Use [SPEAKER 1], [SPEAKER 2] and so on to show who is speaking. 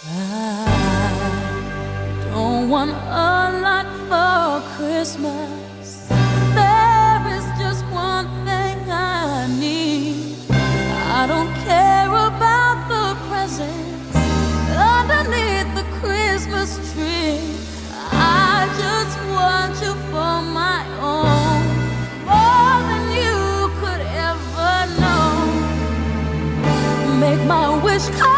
[SPEAKER 1] I don't want a lot for Christmas. There is just one thing I need. I don't care about the presents underneath the Christmas tree. I just want you for my own, more than you could ever know. Make my wish come